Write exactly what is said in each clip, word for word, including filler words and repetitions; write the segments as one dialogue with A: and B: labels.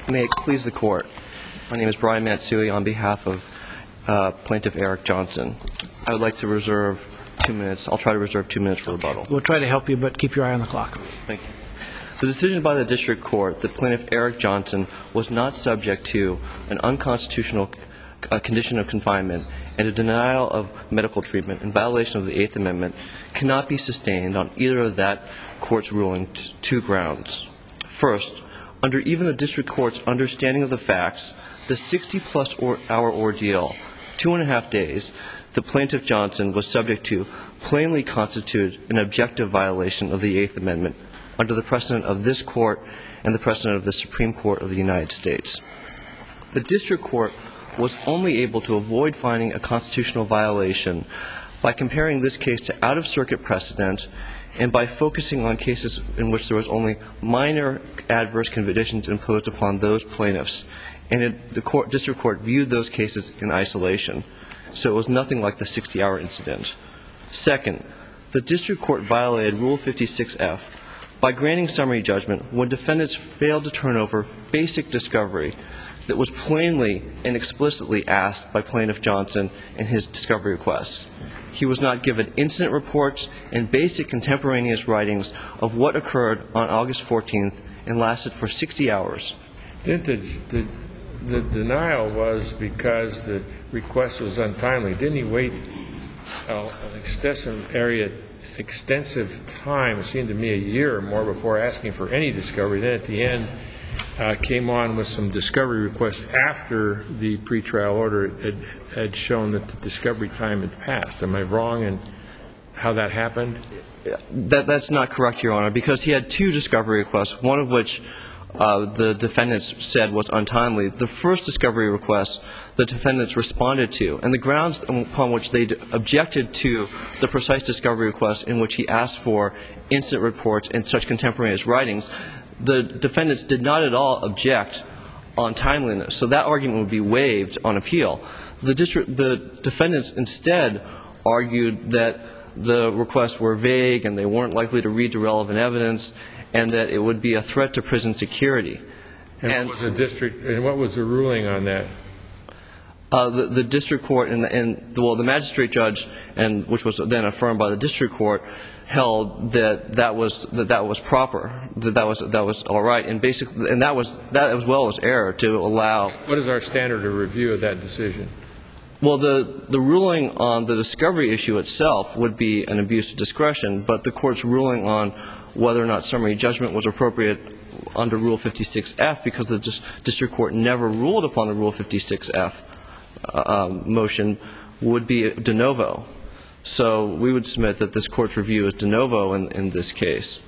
A: May it please the Court. My name is Brian Matsui on behalf of uh, Plaintiff Eric Johnson. I would like to reserve two minutes. I'll try to reserve two minutes for rebuttal.
B: We'll try to help you, but keep your eye on the clock.
A: Thank you. The decision by the District Court that Plaintiff Eric Johnson was not subject to an unconstitutional uh, condition of confinement and a denial of medical treatment in violation of the Eighth Amendment cannot be sustained on either of that Court's ruling t- two grounds. First, under even the District Court's understanding of the facts, the sixty-plus or hour ordeal, two and a half days, that Plaintiff Johnson was subject to plainly constituted an objective violation of the Eighth Amendment under the precedent of this Court and the precedent of the Supreme Court of the United States. The District Court was only able to avoid finding a constitutional violation by comparing this case to out-of-circuit precedent and by focusing on cases in which there was only minor adverse conditions imposed upon those plaintiffs. And it, the court, District Court viewed those cases in isolation. So it was nothing like the sixty-hour incident. Second, the District Court violated Rule fifty-six F by granting summary judgment when defendants failed to turn over basic discovery that was plainly and explicitly asked by Plaintiff Johnson in his discovery requests. He was not given incident reports and basic contemporaneous writings of what occurred on August fourteenth and lasted for sixty hours.
C: Didn't the, the, the denial was because the request was untimely? Didn't he wait uh, an extensive area, extensive time, it seemed to me a year or more, before asking for any discovery? Then at the end uh, came on with some discovery requests after the pretrial order had, had shown that the discovery time had passed. Am I wrong in how that happened?
A: That, that's not correct, Your Honor, because he had two discovery requests, one of which uh, the defendants said was untimely. The first discovery request the defendants responded to, and the grounds upon which they objected to the precise discovery request in which he asked for incident reports and such contemporaneous writings, the defendants did not at all object on timeliness. So that argument would be waived on appeal. The district, the defendants instead argued that the requests were vague and they weren't likely to read the relevant evidence and that it would be a threat to prison security.
C: And, and what was the district, and what was the ruling on that?
A: Uh, the, the district court and, and the, well, the magistrate judge, and which was then affirmed by the district court, held that that was that that was proper, that that was that was all right, and basically, and that was that as well as error to allow.
C: What is our standard of review of that decision?
A: Well, the the ruling on the discovery issue itself would be an abuse of discretion, but the court's ruling on whether or not summary judgment was appropriate under Rule fifty-six F, because the district court never ruled upon the Rule fifty-six F uh, motion, would be de novo. So we would submit that this court's review is de novo in, in this case.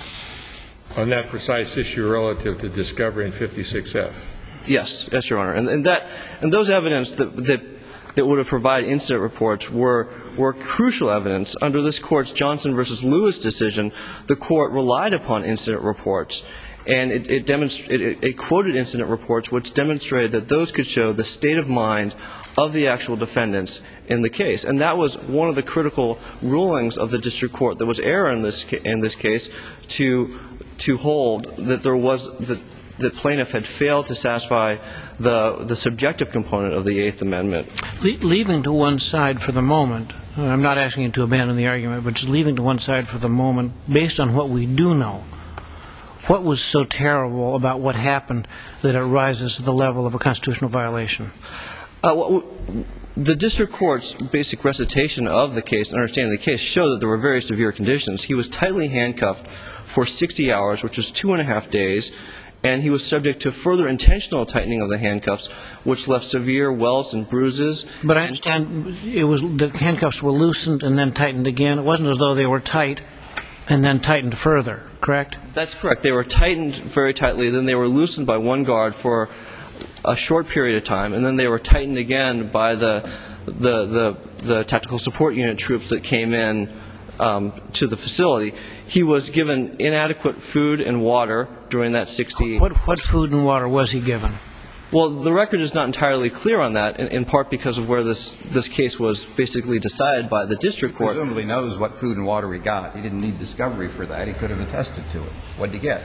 C: On that precise issue relative to discovery in fifty-six F?
A: Yes, yes, Your Honor. And, and that and those evidence that that that would have provided incident reports were were crucial evidence. Under this court's Johnson versus Lewis decision, the court relied upon incident reports, and it it, demonst- it it quoted incident reports which demonstrated that those could show the state of mind of the actual defendants in the case. And that was one of the critical rulings of the district court. There was error in this ca- in this case to to hold that there was that the plaintiff had failed to satisfy the the subjective component of the Eighth Amendment.
B: Le- leaving to one side for the moment, I'm not asking you to abandon the argument, but just leaving to one side for the moment, based on what we do know, what was so terrible about what happened that it rises to the level of a constitutional violation?
A: Uh, well, the district court's basic recitation of the case and understanding of the case showed that there were very severe conditions. He was tightly handcuffed for sixty hours, which was two and a half days, and he was subject to further intentional tightening of the handcuffs, which left severe welts and bruises.
B: But I understand it was the handcuffs were loosened and then tightened again. It wasn't as though they were tight and then tightened further, correct?
A: That's correct. They were tightened very tightly, then they were loosened by one guard for a short period of time, and then they were tightened again by the the the, the tactical support unit troops that came in um, to the facility. He was given inadequate food and water during that sixty.
B: What what food and water was he given?
A: Well, the record is not entirely clear on that, in, in part because of where this this case was basically decided by the district court.
D: He presumably knows what food and water he got. He didn't need discovery for that. He could have attested to it. What did he get?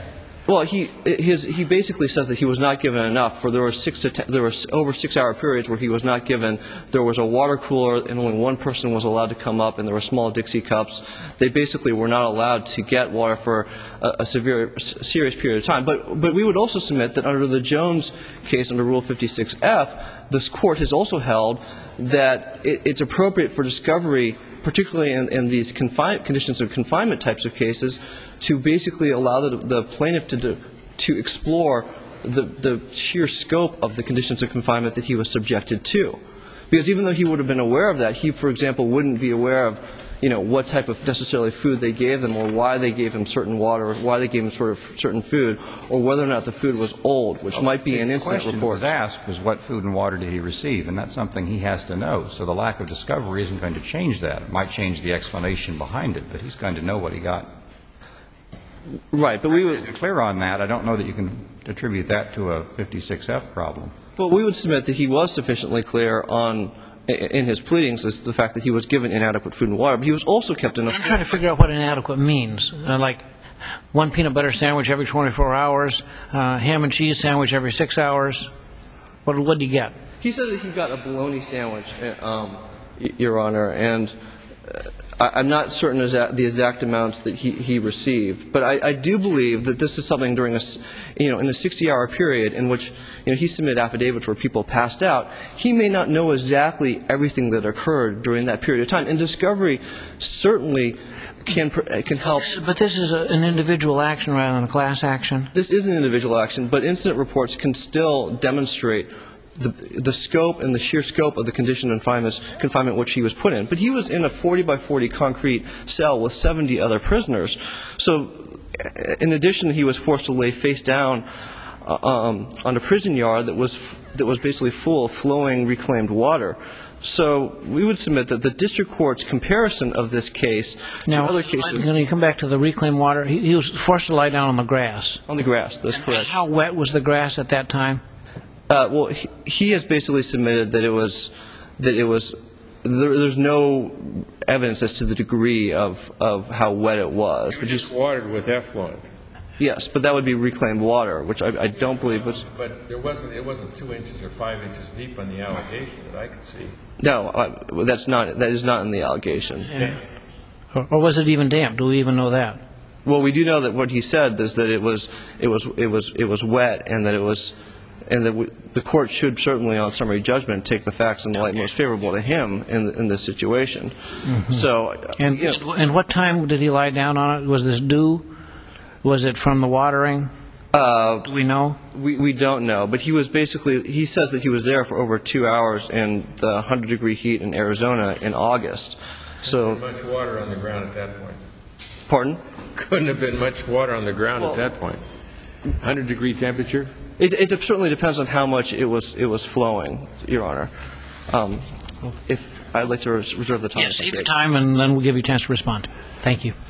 A: Well, he his he basically says that he was not given enough. For there were six to ten, there were over six-hour periods where he was not given. There was a water cooler, and only one person was allowed to come up, and there were small Dixie cups. They basically were not allowed to get water for a, a severe, serious period of time. But but we would also submit that under the Jones case, under Rule fifty-six F, this court has also held that it, it's appropriate for discovery, particularly in, in these confine, conditions of confinement types of cases, to basically allow the, the plaintiff to do, to explore the, the sheer scope of the conditions of confinement that he was subjected to. Because even though he would have been aware of that, he, for example, wouldn't be aware of, you know, what type of necessarily food they gave them, or why they gave him certain water, or why they gave him sort of certain food, or whether or not the food was old, which
D: well,
A: might be an incident report.
D: The question was asked was what food and water did he receive, and that's something he has to know. So the lack of discovery isn't going to change that. It might change the explanation behind it, but he's going to know what he got.
A: Right, but we would...
D: To be clear on that, I don't know that you can attribute that to a fifty-six F problem.
A: Well, we would submit that he was sufficiently clear on, in his pleadings, as to the fact that he was given inadequate food and water, but he was also kept in a...
B: I'm trying to figure out what inadequate means. Uh, like one peanut butter sandwich every twenty-four hours, uh, ham and cheese sandwich every six hours. What, what did he get?
A: He said that he got a bologna sandwich, um, Your Honor, and uh, I'm not certain of the exact amounts that he, he received, but I, I do believe that this is something during a, you know, in a sixty-hour period in which, you know, he submitted affidavits where people passed out. He may not know exactly everything that occurred during that period of time, and discovery certainly can can help.
B: But this is a, an individual action rather than a class action?
A: This is an individual action, but incident reports can still demonstrate The, the scope and the sheer scope of the condition of confinement which he was put in. But he was in a forty by forty concrete cell with seventy other prisoners. So in addition, he was forced to lay face down uh, um, on a prison yard that was that was basically full of flowing reclaimed water. So we would submit that the district court's comparison of this case
B: now,
A: to other cases...
B: Now, you come back to the reclaimed water. He, he was forced to lie down on the grass.
A: On the grass, that's correct.
B: How wet was the grass at that time?
A: Uh, well, he, he has basically submitted that it was, that it was, there, there's no evidence as to the degree of, of how wet it was.
C: It was just watered with effluent.
A: Yes, but that would be reclaimed water, which I, I don't believe was...
C: But there wasn't, it wasn't two inches or five inches deep on the allegation that I could see.
A: No, uh, that's not, that is not in the allegation.
B: Yeah. Or, or was it even damp? Do we even know that?
A: Well, we do know that what he said is that it was, it was, it was, it was wet, and that it was... And the, the court should certainly, on summary judgment, take the facts in the light most favorable to him in, in this situation. Mm-hmm. So,
B: and,
A: you know,
B: and what time did he lie down on it? Was this dew? Was it from the watering?
A: Uh,
B: Do we know?
A: We, we don't know. But he was basically, he says that he was there for over two hours in the one hundred degree heat in Arizona in August. So,
C: couldn't have been much water on the ground at that point.
A: Pardon?
C: Couldn't have been much water on the ground well, at that point. one hundred degree temperature?
A: It, it certainly depends on how much it was it was flowing, Your Honor. Um, if I'd like to res reserve the time.
B: Yes, save your time, and then we'll give you a chance to respond. Thank you.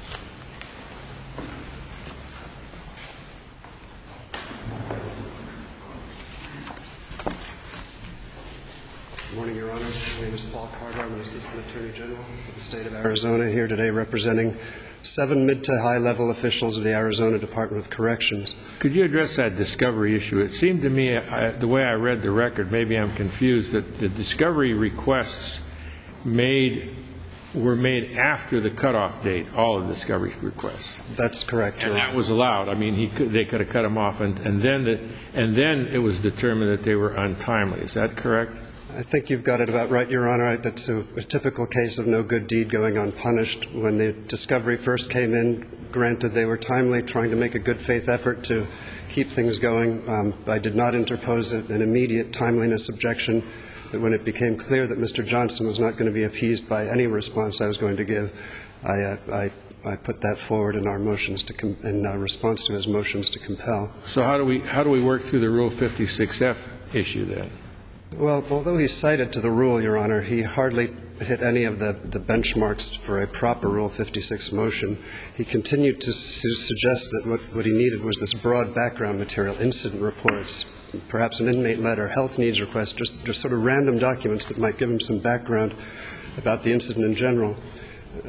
E: Good morning, Your Honor. My name is Paul Carter. I'm an Assistant Attorney General for the State of Arizona, here today representing seven mid to high-level officials of the Arizona Department of Corrections.
C: Could you address that discovery issue? It seemed to me, I, the way I read the record, maybe I'm confused, that the discovery requests made were made after the cutoff date, all of the discovery requests.
E: That's correct, Your
C: And
E: Honor.
C: that was allowed. I mean, he could, they could have cut them off, and, and, then the, and then it was determined that they were untimely. Is that correct?
E: I think you've got it about right, Your Honor. That's a, a typical case of no good deed going unpunished. When the discovery first came in, granted they were timely, trying to make a good faith effort to keep things going. Um, I did not interpose an immediate timeliness objection, but when it became clear that Mister Johnson was not going to be appeased by any response I was going to give, I, uh, I, I put that forward in our motions to com in uh, response to his motions to compel.
C: So how do we how do we work through the Rule fifty-six F issue then?
E: Well, although he cited to the rule, Your Honor, he hardly hit any of the, the benchmarks for a proper Rule fifty-six motion. He continued to, to suggest that what, what he needed was this broad background material, incident reports, perhaps an inmate letter, health needs request, just, just sort of random documents that might give him some background about the incident in general.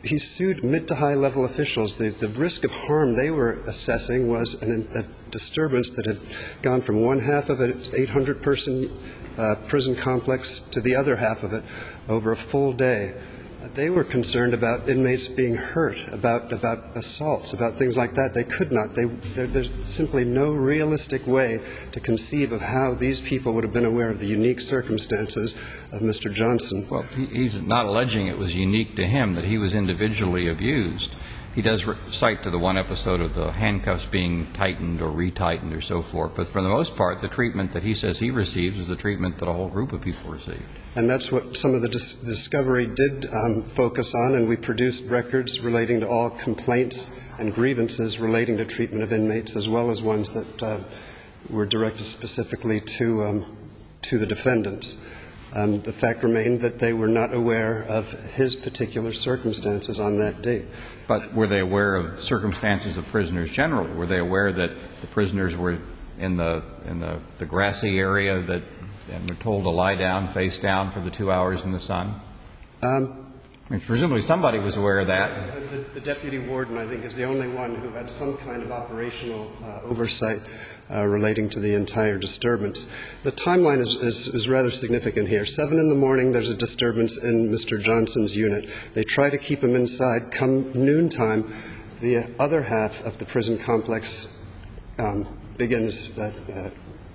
E: he sued mid to high level officials. The, the risk of harm they were assessing was an, a disturbance that had gone from one half of an eight hundred person uh, prison complex to the other half of it over a full day. They were concerned about inmates being hurt, about, about assaults, about things like that. They could not. They, there, there's simply no realistic way to conceive of how these people would have been aware of the unique circumstances of Mister Johnson.
D: Well, he, he's not alleging it was unique to him, that he was individually abused. He does re- cite to the one episode of the handcuffs being tightened or retightened or so forth. But for the most part, the treatment that he says he receives is the treatment that a whole group of people received.
E: And that's what some of the dis- discovery did um, focus on, and we produced records relating to all complaints and grievances relating to treatment of inmates, as well as ones that uh, were directed specifically to um, to the defendants. Um, the fact remained that they were not aware of his particular circumstances on that date.
D: But were they aware of circumstances of prisoners generally? Were they aware that the prisoners were in the in the, the grassy area that and were told to lie down, face down for the two hours in the sun? Um, I mean, presumably somebody was aware of that.
E: The, the deputy warden, I think, is the only one who had some kind of operational uh, oversight uh, relating to the entire disturbance. The timeline is, is, is rather significant here. Seven in the morning, there's a disturbance in Mister Johnson's unit. They try to keep him inside. Come noontime, the other half of the prison complex um, begins uh, uh,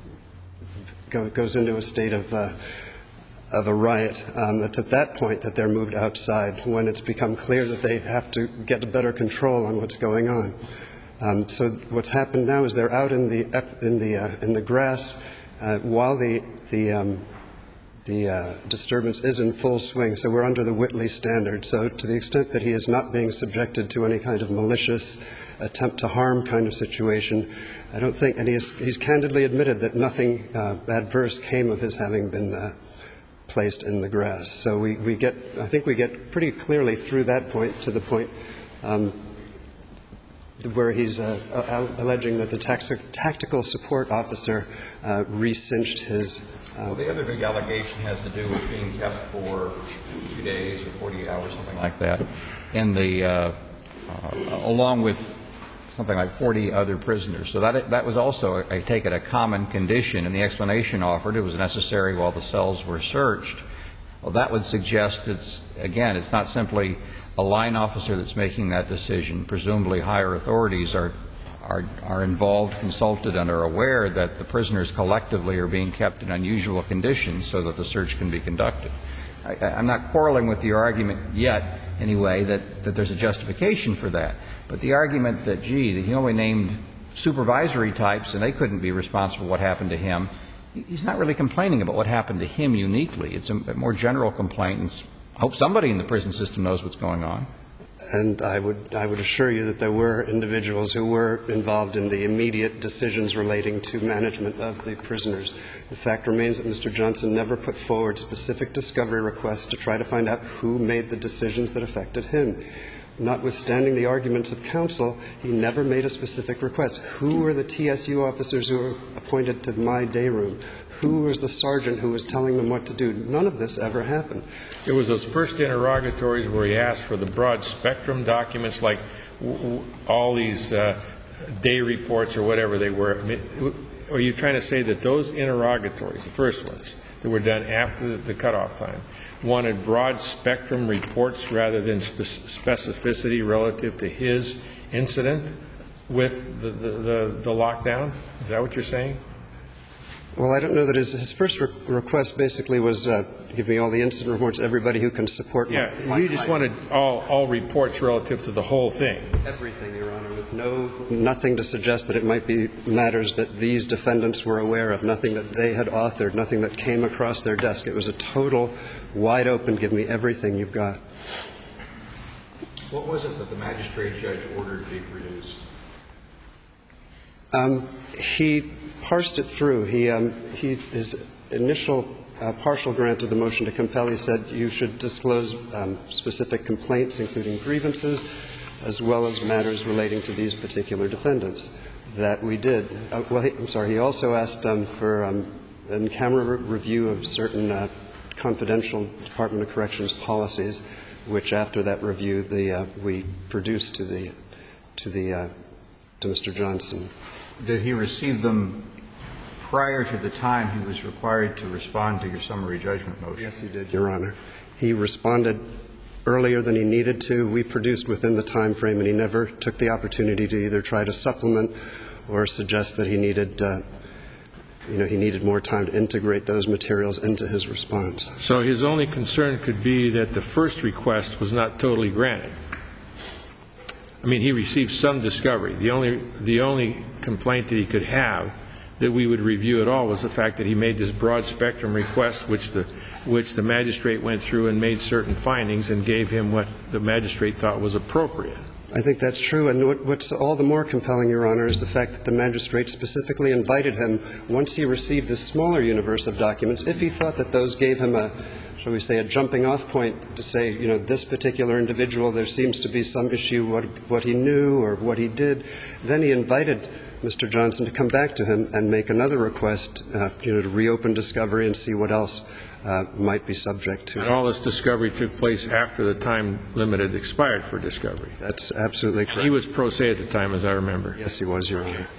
E: Go, goes into a state of, uh, of a riot. Um, it's at that point that they're moved outside, when it's become clear that they have to get a better control on what's going on. Um, so what's happened now is they're out in the in the uh, in the grass uh, while the the um, the uh, disturbance is in full swing. So we're under the Whitley standard. So to the extent that he is not being subjected to any kind of malicious attempt to harm kind of situation, I don't think, and he's, he's candidly admitted that nothing uh, adverse came of his having been uh, placed in the grass. So we, we get, I think we get pretty clearly through that point to the point um, where he's uh, alleging that the tax- tactical support officer uh, re-cinched his. Uh,
D: well, the other big allegation has to do with being kept for two days or forty-eight hours, something like that, in the uh, uh, along with something like forty other prisoners. So that that was also, I take it, a common condition, and the explanation offered it was necessary while the cells were searched. Well, that would suggest it's, again, it's not simply a line officer that's making that decision. Presumably higher authorities are are are involved, consulted, and are aware that the prisoners collectively are being kept in unusual conditions so that the search can be conducted. I, I'm not quarreling with your argument yet, anyway, that, that there's a justification for that. But the argument that, gee, that he only named supervisory types and they couldn't be responsible for what happened to him, he's not really complaining about what happened to him uniquely. It's a, a more general complaint. And I hope somebody in the prison system knows what's going on.
E: And I would, I would assure you that there were individuals who were involved in the immediate decisions relating to management of the prisoners. The fact remains that Mister Johnson never put forward specific discovery requests to try to find out who made the decisions that affected him. Notwithstanding the arguments of counsel, he never made a specific request. Who were the T S U officers who were appointed to my day room? Who was the sergeant who was telling them what to do? None of this ever happened.
C: It was those first interrogatories where he asked for the broad spectrum documents, like w- w- all these uh, day reports or whatever they were. I mean, are you trying to say that those interrogatories, the first ones that were done after the cutoff time, wanted broad spectrum reports rather than spe- specificity relative to his incident with the, the, the, the lockdown? Is that what you're saying?
E: Well, I don't know that his, his first re- request basically was uh, give me all the incident reports, everybody who can support
C: yeah,
E: my, my
C: you just
E: client.
C: wanted all, all reports relative to the whole thing.
E: Everything, Your Honor, with no nothing to suggest that it might be matters that these defendants were aware of, nothing that they had authored, nothing that came across their desk. It was a total, wide open, give me everything you've got.
F: What was it that the magistrate judge ordered to be produced?
E: Um, he parsed it through. He, um, he his initial uh, partial grant of the motion to compel, he said you should disclose um, specific complaints, including grievances, as well as matters relating to these particular defendants. That we did. Uh, well, he, I'm sorry. He also asked um, for um, in-camera re- review of certain uh, confidential Department of Corrections policies. which after that review the, uh, we produced to the to the uh, to Mister Johnson.
D: Did he receive them prior to the time he was required to respond to your summary judgment motion?
E: Yes, he did, Your Honor. He responded earlier than he needed to. We produced within the time frame, and he never took the opportunity to either try to supplement or suggest that he needed, uh, you know, he needed more time to integrate those materials into his response.
C: So his only concern could be that the first request was not totally granted. I mean, he received some discovery. The only, the only complaint that he could have that we would review at all was the fact that he made this broad spectrum request, which the, which the magistrate went through and made certain findings and gave him what the magistrate thought was appropriate.
E: I think that's true. And what, what's all the more compelling, Your Honor, is the fact that the magistrate specifically invited him, once he received this smaller universe of documents, if he thought that those gave him a, shall we say, a jumping-off point to say, you know, this particular individual, there seems to be some issue, what, what he knew or what he did, then he invited Mister Johnson to come back to him and make another request, uh, you know, to reopen discovery and see what else uh, might be subject to.
C: And all this discovery took place after the time limit had expired for discovery.
E: That's absolutely correct.
C: He was pro se at the time, as I remember.
E: Yes, he was, Your Honor.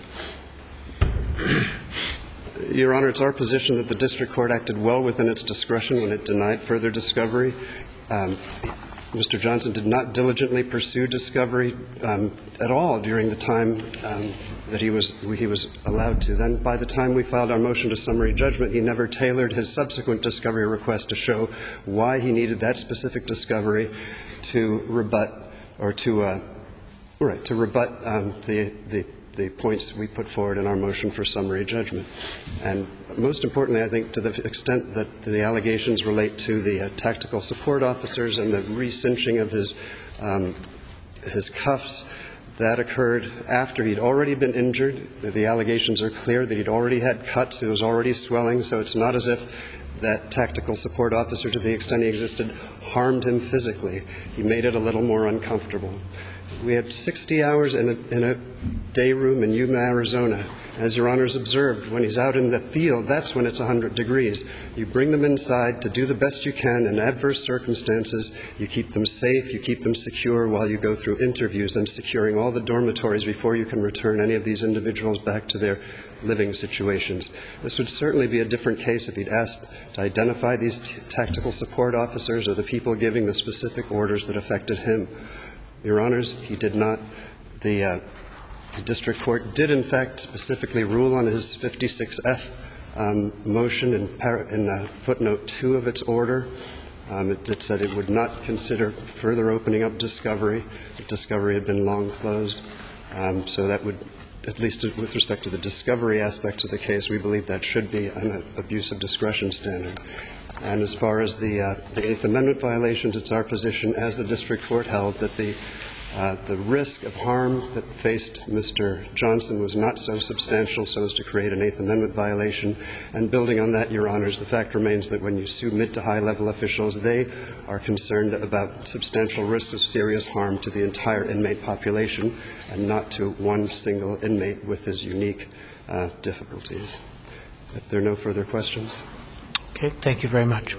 E: Your Honor, it's our position that the district court acted well within its discretion when it denied further discovery. Um, Mister Johnson did not diligently pursue discovery um, at all during the time um, that he was he was allowed to. Then, by the time we filed our motion to summary judgment, he never tailored his subsequent discovery request to show why he needed that specific discovery to rebut or to uh, right to rebut um, the the. the points we put forward in our motion for summary judgment. And most importantly, I think, to the extent that the allegations relate to the uh, tactical support officers and the re-cinching of his, um, his cuffs, that occurred after he'd already been injured. The allegations are clear that he'd already had cuts, it was already swelling, so it's not as if that tactical support officer, to the extent he existed, harmed him physically. He made it a little more uncomfortable. We had sixty hours in a, in a day room in Yuma, Arizona. As Your Honors observed, when he's out in the field, that's when it's one hundred degrees. You bring them inside to do the best you can in adverse circumstances. You keep them safe, you keep them secure while you go through interviews and securing all the dormitories before you can return any of these individuals back to their living situations. This would certainly be a different case if he'd asked to identify these t- tactical support officers or the people giving the specific orders that affected him. Your Honors, he did not. The, uh, the district court did, in fact, specifically rule on his fifty-six F um, motion in, par- in uh, footnote two of its order. Um, it, it said it would not consider further opening up discovery. The discovery had been long closed. Um, so that would, at least with respect to the discovery aspects of the case, we believe that should be an abuse of discretion standard. And as far as the, uh, the Eighth Amendment violations, it's our position, as the district court held, that the, uh, the risk of harm that faced Mister Johnson was not so substantial so as to create an Eighth Amendment violation. And building on that, Your Honors, the fact remains that when you sue mid to high level officials, they are concerned about substantial risk of serious harm to the entire inmate population and not to one single inmate with his unique uh, difficulties. If there are no further questions.
B: Okay, thank you very much.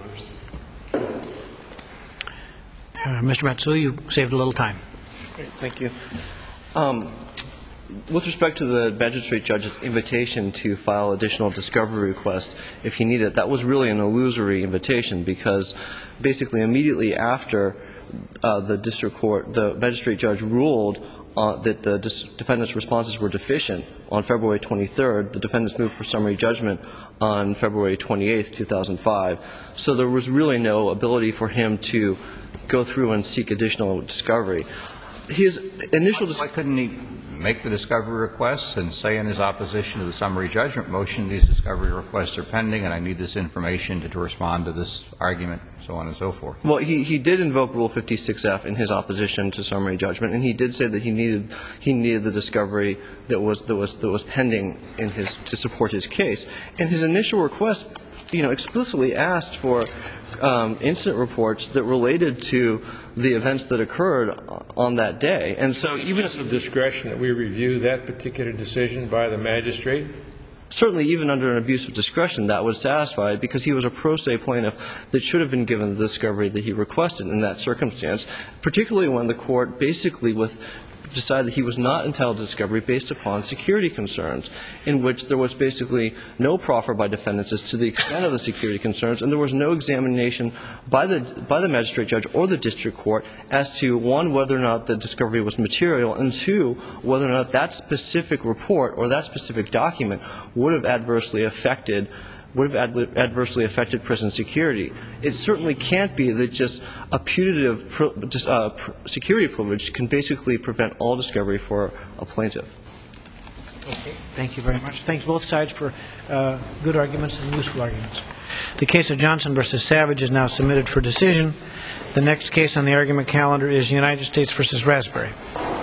B: Uh, Mister Matsui, you saved a little time.
A: Thank you. Um, with respect to the magistrate judge's invitation to file additional discovery request, if he needed it, that was really an illusory invitation because basically immediately after uh, the district court, the magistrate judge ruled Uh, that the dis- defendant's responses were deficient on February twenty-third. The defendants moved for summary judgment on February twenty-eighth, two thousand five. So there was really no ability for him to go through and seek additional discovery. His initial dis-
D: Why couldn't he make the discovery requests and say in his opposition to the summary judgment motion, these discovery requests are pending and I need this information to, to respond to this argument, so on and so forth?
A: Well, he, he did invoke Rule fifty-six F in his opposition to summary judgment, and he did say that he needed he needed the discovery that was that was that was pending in his to support his case. And his initial request, you know, explicitly asked for um, incident reports that related to the events that occurred on that day. And so, even
C: if of discretion that we review that particular decision by the magistrate.
A: Certainly, even under an abuse of discretion, that would satisfy it because he was a pro se plaintiff that should have been given the discovery that he requested in that circumstance, particularly when the court basically with decided that he was not entitled to discovery based upon security concerns, in which there was basically no proffer by defendants as to the extent of the security concerns, and there was no examination by the by the magistrate judge or the district court as to, one, whether or not the discovery was material, and two, whether or not that specific report or that specific document would have adversely affected would have ad- adversely affected prison security. It certainly can't be that just a putative pro- just, uh, pr- security privilege can basically prevent all discovery for a plaintiff.
B: Okay. Thank you very much. Thank both sides for uh, good arguments and useful arguments. The case of Johnson versus Savage is now submitted for decision. The next case on the argument calendar is United States versus Raspberry.